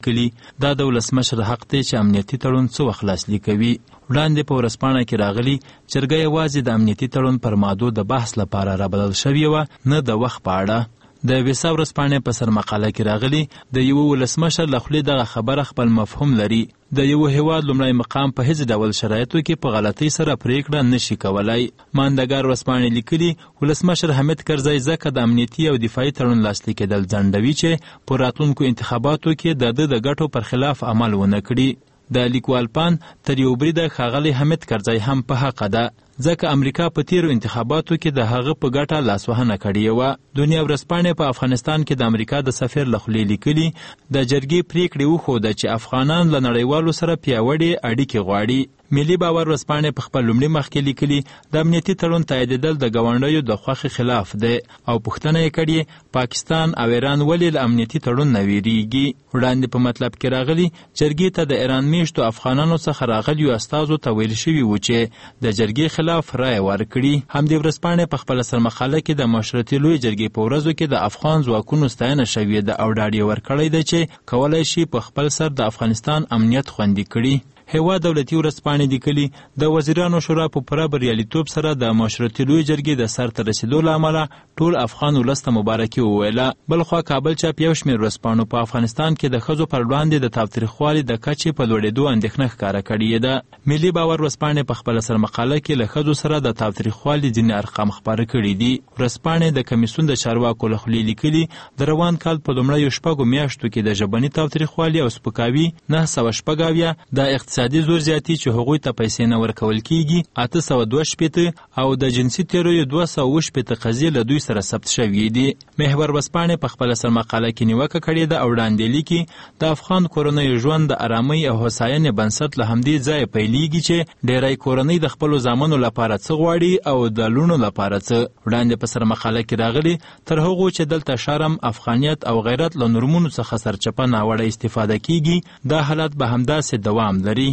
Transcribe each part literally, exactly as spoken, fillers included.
لیکلي دا د ولسمشر حق دی چې امنیتي تړون څه وخت لاسلیک کوي. وړاندې په ورځپاڼه کې راغلي جرګه یوازې د امنیتي تړون پر مادو د بحث لپاره رابلل شوې وه، نه د وخت په اړه. د ویسا ورځپاڼې په سرمقاله کې راغلي د یوه ولسمشر له خولې دغه خبره خپل مفهوم لري. د یو هیواد لومړی مقام په هیڅ ډول شرایطو کې په غلطۍ سره پریکړه نشي کولای. ماندګار ورځپاڼې لیکلي ولسمشر حامد کرزی ځکه د امنیتي او دفاعي تړون لاسلیک کېدل ځنډوي چې په راتلونکو انتخاباتو کې د ده د ګټو پر خلاف عمل ونه کړي. د لیکوال پان تر یو بریده ښاغلی حامد کرزی هم په حقه ده، ځکه امریکا په تیرو انتخاباتو کې د هغه په ګټه لاسوهنه کړې وه. دنیا ورځپاڼې په افغانستان کې د امریکا د سفیر له خولې لیکلي د جرګې پریکړې وښوده چې افغانان له نړیوالو سره پیاوړې اړیکې غواړي. ملي باور ورځپاڼې په خپل لومړي مخ کې لیکلي د امنیتي تړون تاییدېدل د ګاونډیو د خوښې خلاف دی او پوښتنه یې کړې پاکستان او ایران ولې له امنیتي تړون نه ویریږي. وړاندې په مطلب کې راغلي جرګې ته د ایران میشتو افغانانو څخه راغلیو استازو ته ویل شوي و چې د جرګې خلاف رایه ورکړي. همدې ورځپاڼې په خپله سرمقاله کې د مشروطې لویې جرګې په ورځو کې د افغان ځواکونو ستاینه شوې ده او ډاډ یې ورکړی ده چې کولی شي په خپل سر د افغانستان امنیت خوندي کړي. هیواد دولتي ورځپاڼې لیکلي د وزیرانو شورا په پوره بریالیتوب سره د مشروطې لویې جرګې د سرته رسېدو له امله ټول افغان ولس ته مبارکي وویله. بلخوا کابل چاپ یو شمېر ورځپاڼو په افغانستان کې د ښځو پر وړاندې د تاوتریخوالي د کچې په لوړېدو اندېښنه ښکاره کړې ده. ملي باور ورځپاڼې په خپله سرمقاله کې له ښځو سره د تاوتریخوالي ځینې ارقام خپاره کړي دي. ورځپاڼې د کمیسیون د چارواکو له خولې لیکلي د روان کال په لومړیو شپږو میاشتو کې د ژبني تاوتریخوالي او سپکاوي نهه سوه شپږ اویا، د اقتصادي زور زیاتي چې هغوی ته پیسې نه ورکول کیږي اته سوه دوه شپېته او د جنسي تیرویو دوه سوه اووه شپېته قضیې له دوی سره ثبت شوي دي. محور ورځپاڼې په خپله سرمقاله کې نیوکه کړې ده او وړاندې لیکي د افغان کورنیو ژوند د ارامۍ او هوساینې بنسټ له همدې ځایه پیلېږي چې ډېری کورنۍ د خپلو زامنو لپاره څه غواړي او د لوڼو لپاره څه. وړاندې په سرمقاله کې راغلي تر هغو چې دلته شرم، افغانیت او غیرت له نورمونو څخه سرچپه ناوړه استفاده کیږي دا حالت به همداسې دوام لري.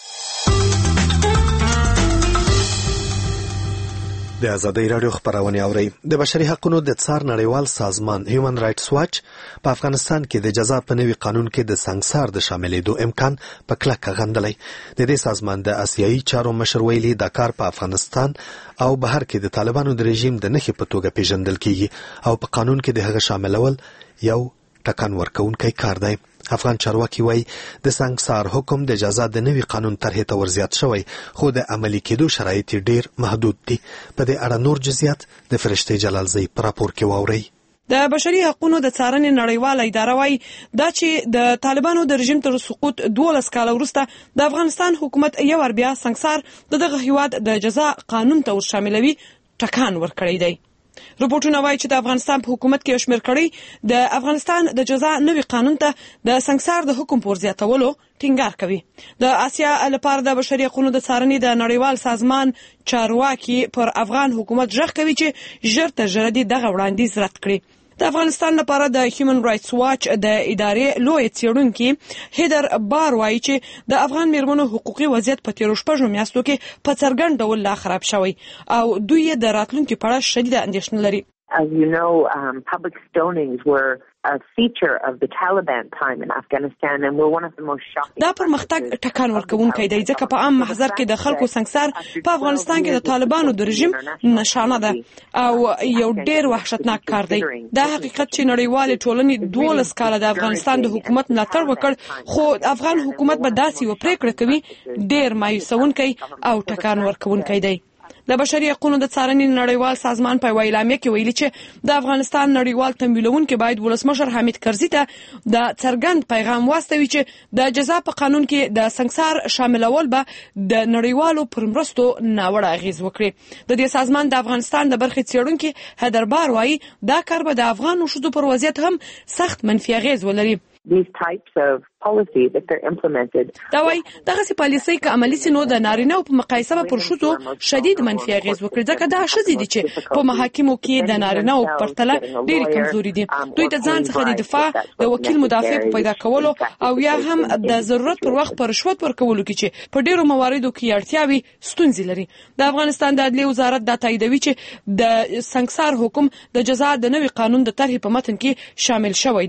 د ازادۍ راډیو خپرونې اورئ. د بشري حقوقو د څار نړیوال سازمان هیومن رائټس واچ په افغانستان کې د جزا په نوي قانون کې د سنګسار د شاملېدو امکان په کلکه غندلی. د دې سازمان د آسیایي چارو مشر ویلي دا کار په افغانستان او بهر کې د طالبانو د رژیم د نښې په توګه پیژندل کیږي او په قانون کې د هغه شاملول یو ټکان ورکوونکی کار دی. افغان چارواکي وایي د سنګسار حکم د جزا د نوي قانون طرحې ته ورزیات شوی خو د عملي کېدو شرایط ډیر محدود دي. په دې اړه نور جزئیات د فرشتې جلالزی په راپور کې واورئ. د بشري حقوقو د څارنې نړیواله اداره وایي دا چې د طالبانو د رژیم تر سقوط دولس کاله وروسته د افغانستان حکومت یو ور بیا سنګسار د دغه هیواد د جزا قانون ته ورشاملوي ټکان ورکړی دی. رپورټونه وایي چې د افغانستان په حکومت کې شمېر کړي د افغانستان د جزا نوي قانون ته د سنګسار د حکم پر زیاتولو ټینګار کوي. د آسیا لپاره د بشري حقوقو د څارنې د نړیوال سازمان چارواکي پر افغان حکومت ژغ کوي چې ژر تر ژره دې دغه وړاندیز رد کړي. د افغانستان لپاره د هیومن رائټس واچ د ادارې لوی څېړونکي هیدر بار وایي چې د افغان میرمنو حقوقي وضعیت په تیرو شپږو میاشتو کې په څرګند ډول لا خراب شوی او دوی د راتلونکي په اړه شدیده اندېښنه لري. As you know, um, public stonings were a feature of the Taliban time in Afghanistan and were one of the most shocking. دا پرمختګ ټکان ورکوونکی دی ځکه په عام محضر کې د خلکو سنګسار په افغانستان کې د طالبانو د رژیم نشانه ده او یو ډیر وحشتناک کار دی. دا حقیقت چې نړیوال ټولنې دولس کاله د افغانستان د حکومت ملاتړ وکړ خو افغان حکومت به داسې و پریکړه کوي ډیر مایوسونکی او ټکان ورکوونکی دی. د بشري حقوقو د څارنې نړیوال سازمان په اعلامیه کې ویلي چې د افغانستان نړیوال تمویلونکي باید ولسمشر حامد کرزي ته د څرګند پیغام واستوي چې د جزا په قانون کې د سنګسار شاملول به د نړیوالو پر مرستو ناوړه اغیز وکړي. د دې سازمان د افغانستان د برخې څېړونکي هیدر بار وایي دا کار به د افغانو ښځو پر وضعیت هم سخت منفي اغیز ولري. These types of policies, if they're implemented. دا وایي دغه سي پالیسۍ که عملي سي نو د نارینه په مقایسه به پر ښځو شدید منفي اغیز وکړي ځکه دا ښځې دي چې په محاکمو کې د نارینه په پرتله ډېرې کمزوري دي. دوی د ځان څخه د دفاع د وکیل مدافع په پیدا کولو او یا هم د ضرورت پر وخت پر رشوت ورکولو کې چې په ډېرو مواردو کې اړتیاوي ستونزې لري. د افغانستان د عدلیې وزارت دا تاییدوي چې د سنګسار حکم د جزا د نوي قانون د طرحې په متن کې شامل شوی دی.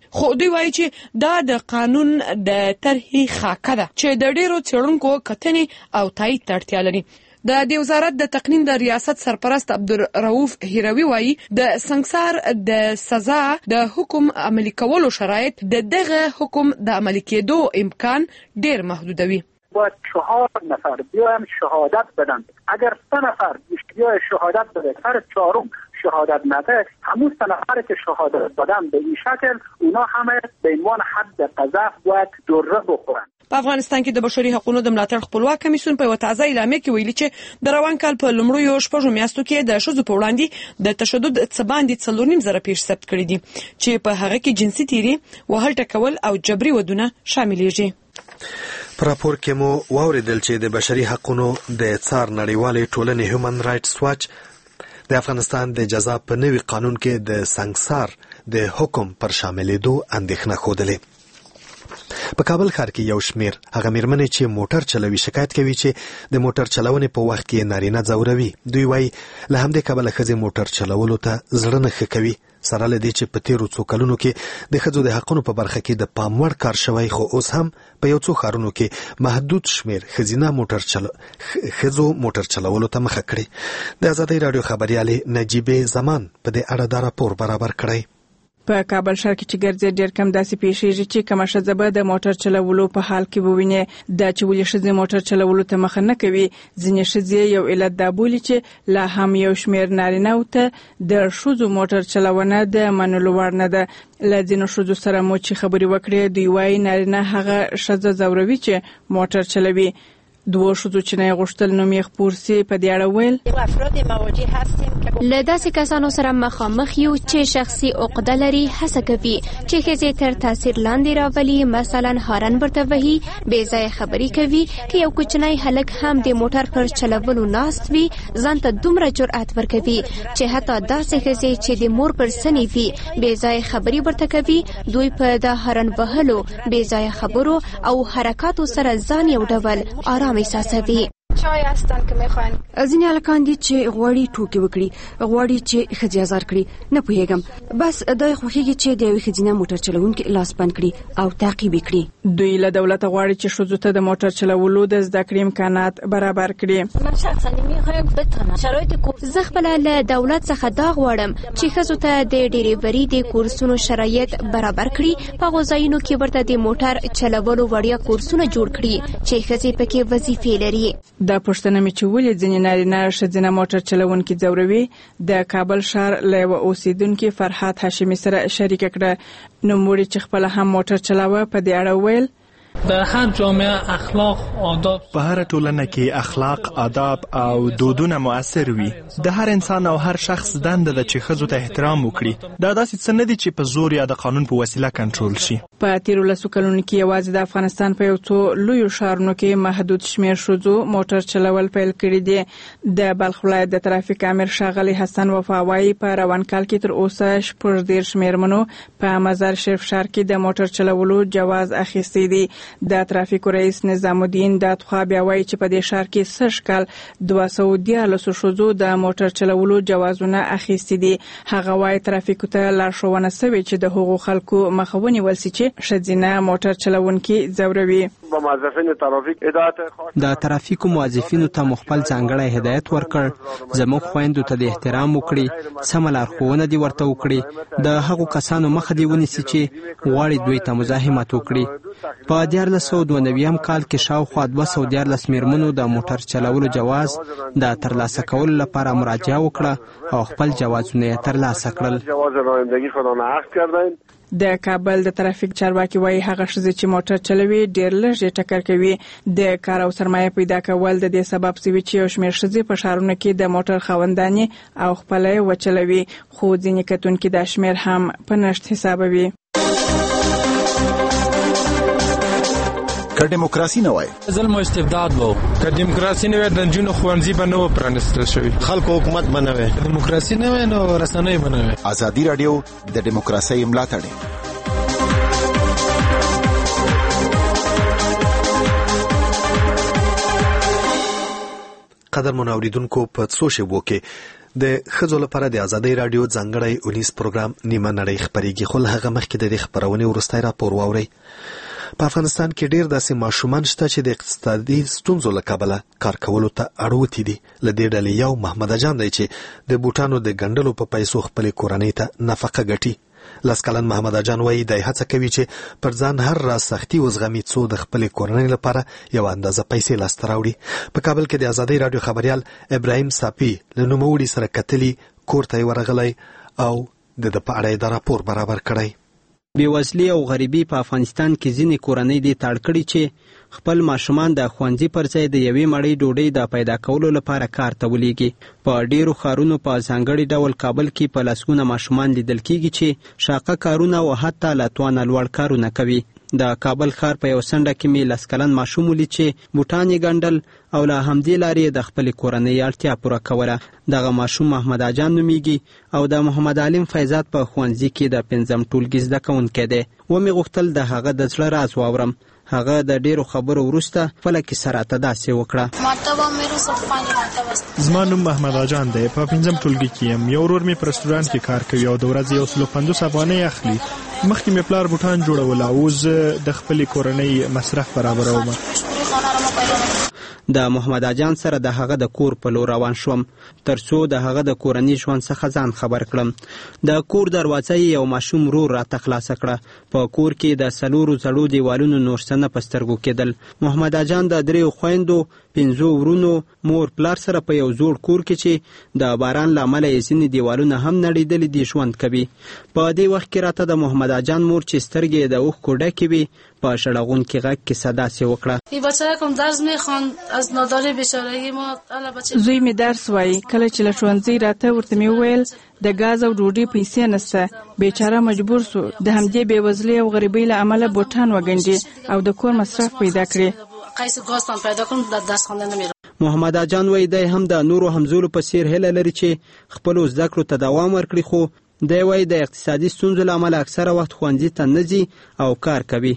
خو دوی وایي چې دا د قانون د طرحې خاکه ده چې د ډیرو څېړونکو کتنې او تایید ته اړتیا لري. د دې وزارت د تقنین د ریاست سرپرست عبدالرؤف هیروي وایي د سنگسار د سزا د حکم عملی کولو شرایط د دغه حکم د عملی کېدو امکان ډیر محدودوي. باید چهار نفر بیایم شهادت بدن. اگر سه نفر بیای شهادت بده، سر چهارم شهادت نده، همون سه نفری که شهادت بدن به این شکل اونا همه به عنوان حد قذف باید دره بخورن. په افغانستان کې د بشري حقوقو د ملاتړ خپلواک کمیسیون په تازه اعلامیه کې ویلي چې د روان کال په لومړیو شپږو میاشتو کې د ښځو په وړاندې د تشدد څه باندې څلور نیم زره پیښې ثبت کړي دي چې په هغه کې جنسي تیری، وهل ټکول او جبري ودونه شاملېږي. په راپور کې مو واوریدل چې د بشري حقوقو د څار نړیوالې ټولنې هیومن رائټس واچ د افغانستان د جزا په نوي قانون کې د سنگسار د حکم پر شاملېدو اندېښنه ښودلې. په کابل ښار کې یو شمیر هغه میرمنې چې موټر چلوي شکایت کوي چې د موټر چلونې په وخت کې نارینه ځوروي. دوی وایي له همدې کبله ښځې موټر چلولو ته زړه نه ښه کوي، سره له دې چې په تیرو څو کلونو کې د ښځو د حقونو په برخه کې د پام وړ کار شوی، خو اوس هم په یو څو ښارونو کې محدود شمیر ښځینه موټر چلو ښځو موټر چلولو ته مخه کړې. د ازادۍ راډیو خبريالې نجیبه زمان په دې اړه دا راپور برابر کړی. په کابل ښار کې چې ګرځي ډېر کم داسې پیښیږي چې کومه ښځه به د موټر چلولو په حال کې وویني. دا چې ولې ښځې موټر چلولو ته مخه نه کوي، ځینې ښځې یو علت دا بولي چې لا هم یو شمېر نارینه‌و ته د ښځو موټر چلونه د منلو وړ نه ده. له ځینو ښځو سره مو چې خبرې وکړې، دوی وایي نارینه هغه ښځه ځوروي چې موټر چلوي. دوه ښځو چې نه غوښتل نوم یې خپور سي په دې اړه ویل له داسې کسانو سره مخامخ یو چې شخصي عقده لري، هڅه کوي چې ښځې تر تاثیر لاندې راولي، مثلا هارن ورته وهي، بې ځایه خبرې کوي. که یو کوچنی هلک هم د موټر پر چلولو ناست وي، ځان ته دومره جرأت ورکوي چې حتی داسې ښځې چې د مور پر سنې وي بې ځایه خبرې ورته کوي. دوی په دا هارن وهلو، بې ځایه خبرو او حرکاتو سره ځان یو ډول آرام احساسوي. چای هستن که میخواین ځینې هلکان دي چې غواړي ټوکې وکړي، غواړي چې ښځې ازار کړي. نه پوهېږم، بس دا یې خوښېږي چې د یوې ښځینه موټر چلوونکي لاس بند کړي او تعقیب یې کړي. دوی له دولته غواړي چې ښځو ته د موټر چلولو د زده کړې امکانات برابر کړي. من شخصا میخوایم بتونم شرایط زه خپله له دولت څخه دا غواړم چې ښځو ته د ډریوري د کورسونو شرایط برابر کړي. په هغو ځایونو کې ورته د موټر چلولو وړیا کورسونه جوړ کړي چې ښځې پکې وظیفې لري. دا پوښتنه مې چې ولې ځینې نارینه ښځینه موټر چلوونکي ځوروي، د کابل ښار له یوه اوسیدونکي فرحات هاشمي سره شریکه کړه. نوموړي چې خپله هم موټر چلاوه په دې اړه ویل در هر جامعه اخلاق آداب په هر ټولنه کې اخلاق، آداب او دودونه مؤثر وي. د هر انسان او هر شخص دنده ده چې ښځو ته احترام وکړي. دا داسې څه نه دي چې په زور یا د قانون په وسیله کنټرول شي. په تیرو لسو کلونو کې یوازې د افغانستان په یو څو لویو ښارونو کې محدود شمېر ښځو موټر چلول پیل کړي دي. د بلخ ولایت د ترافیک امیر ښاغلی حسن وفا وایي په روان کال کې تر اوسه شپږ دېرش مېرمنو په مزار شریف ښار کې د موټر چلولو جواز اخیستی دی. د ترافیکو رئیس نظام الدین دادخوا بیا وایي چې په دې ښار کې سږ کال دوه سوه دیارلسو ښځو د موټر چلولو جوازونه اخیستي دي. هغه وایي ترافیکو ته لارښوونه سوې چې د هغو خلکو مخه ونیول سي چې ښځینه موټر چلوونکي ځوروي. د ترافیکو موظفینو ته مخبل ځانګړی هدایت ورکړ، زموږ خویندو ته د احترام وکړي، سمه لارښوونه دې ورته وکړي، د هغو کسانو مخه دې ونیسي چې غواړي دوی ته مزاحمت وکړي. په دیارلس سوه دوه نوي کال کې شاوخوا دوه سوه دیارلس مېرمنو د موټر چلولو جواز د ترلاسه کولو لپاره مراجعه وکړه او خپل جوازونه یې ترلاسه کړل. د کابل د ترافیک چارواکي وایي هغه ښځې چې موټر چلوي ډېر لږ یې ټکر کوي. د کار او سرمایه پیدا کول د دې سبب سوي چې یو شمېر ښځې په ښارونو کې د موټر خاوندانې او خپله یې وچلوي، خو ځینې کتونکي دا شمېر هم په نشت حسابوي. که دیموکراسي نه وای ظلم او استبداد وو، که دیموکراسي نه وای د نجونو ښوونځي به نه و پرانیستل شوي، خلکو حکومت به نه وای، دیموکراسي نه وای نو رسنۍ به نه وای. ازادي راډیو د دیموکراسۍ ملاتړ. قدر منوریدونکو په څو شیبو کې د ښځو لپاره د ازادۍ راډیو ځانګړی اونیز پروګرام نیمه نړۍ خپرېږي، خو له هغه مخکې د دې خپرونې وروستی راپور واورئ. په افغانستان کې ډېر داسې ماشومان شته چې د اقتصادي ستونزو له کبله کار کولو ته اړوتي دي. له دې ډلې یو محمد اجان دی چې د بوټانو د ګنډلو په پیسو خپلې کورنۍ ته نفقه ګټي. لس کلن محمد اجان وایي دی هڅه کوي چې پر ځان هر راز سختي وزغمي څو د خپلې کورنۍ لپاره یو اندازه پیسې لاسته راوړي. په کابل کې د ازادۍ راډیو خبریال ابراهیم صافي له نوموړي سره کتلي کور ته یې ورغلی او د ده په اړه یې دا راپور برابر کړی. بېوزلي او غریبي په افغانستان کې ځینې کورنۍ دې تاړ کړي چې خپل ماشومان د ښوونځي پر ځای د یوې مړۍ ډوډۍ د پیدا کولو لپاره کار ته ولېږي. په ډېرو ښارونو په ځانګړي ډول کابل کې په لسګونه ماشومان لیدل کېږي چې شاقه کارونه او حتی له توانه لوړ کارونه کوي. د کابل ښار په یو څنډه کې مې لس کلن ماشوم ولید چې بوټان یې ګنډل او له همدې لارې د خپلې کورنۍ اړتیا پوره کوله. دغه ماشوم محمد اجان نومیږي او د محمد علیم فیضات په ښوونځي کې د پنځم ټولګي زده کوونکی دی. ومې غوښتل د هغه د زړه راز واورم. هغه د ډیرو خبرو وروسته خپله کیسه راته داسې وکړه. زما نوم محمد اجان دی. په پنځم ټولګي کې یم. یو ورور مې په رستورانت کې کار کوي او د ورځې یو سلو پنځوس افغانۍ اخلي. مخکې مې پلار بوټان جوړول او اوس د خپلې کورنۍ مصرف برابروم. د محمد اجان سره د هغه د کور په لور روان شوم ترڅو د هغه د کورنۍ ژوند څخه ځان خبر کړم. د کور دروازه یې یو ماشوم ورور راته خلاصه کړه. په کور کې د څلورو زړو دیوالونو نور څه نه په سترګو کېدل. محمد اجان د دریو خویندو، پنځو ورونو، مور پلار سره په یو زوړ کور کې چې د باران له امله یې ځینې دیوالونه هم نړېدلي دي ژوند کوي. په دې وخت کې راته د محمد اجان مور چې سترګې د اوښکو ډکې وي په شړغونکي غږ کې صداسې وکړه. زوی مې درس وایي. کله چې له ښوونځي راته ورته مې وویل د ګاز او ډوډۍ پیسې نشته. بیچاره مجبور سو د همدې بېوزلۍ او غریبۍ له امله بوټان وګنډي او د کور مصرف پیدا کړي. محمد اجان وایي دی هم د نورو همزولو په څیر هیله لري چې خپلو زده کړو ته دوام ورکړي، خو دی وایي د اقتصادي ستونزو له امله اکثره وخت ښوونځي ته نه ځي او کار کوي.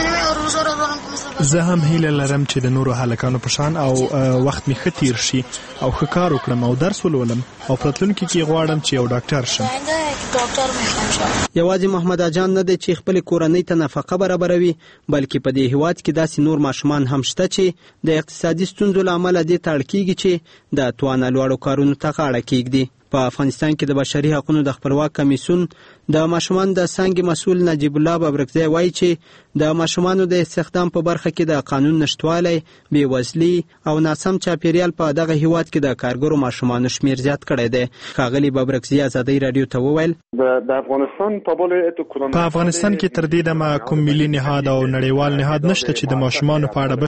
زه هم هیله لرم چې د نورو هلکانو په شان او وخت مې ښه تیر شي او ښه کار وکړم او درس ولولم او په راتلونکي کې غواړم چې یو ډاکټر شم. یوازې محمد اجان نه دی چې خپلې کورنۍ ته نفقه برابروي، بلکې په دې هیواد کې داسې نور ماشومان هم شته چې د اقتصادي ستونزو له امله دې ته اړ کېږي چې د توانه لوړو کارونو ته غاړه کېږدي. په افغانستان کې د بشري حقوقو د خپلواک کمیسیون د ماشومان د څانګې مسؤل نجیب الله ببرکزی وایي چې د ماشومانو د استخدام په برخه کې د قانون نشتوالی، بېوزلي او ناسم چاپیریال په دغه هیواد کې د کارګرو ماشومانو شمیر زیات کړی دی. ښاغلي ببرکزی ازادۍ راډیو ته وویل په افغانستان کې تر دې دمه کوم ملي نهاد او نړیوال نهاد نشته چې د ماشومانو په اړه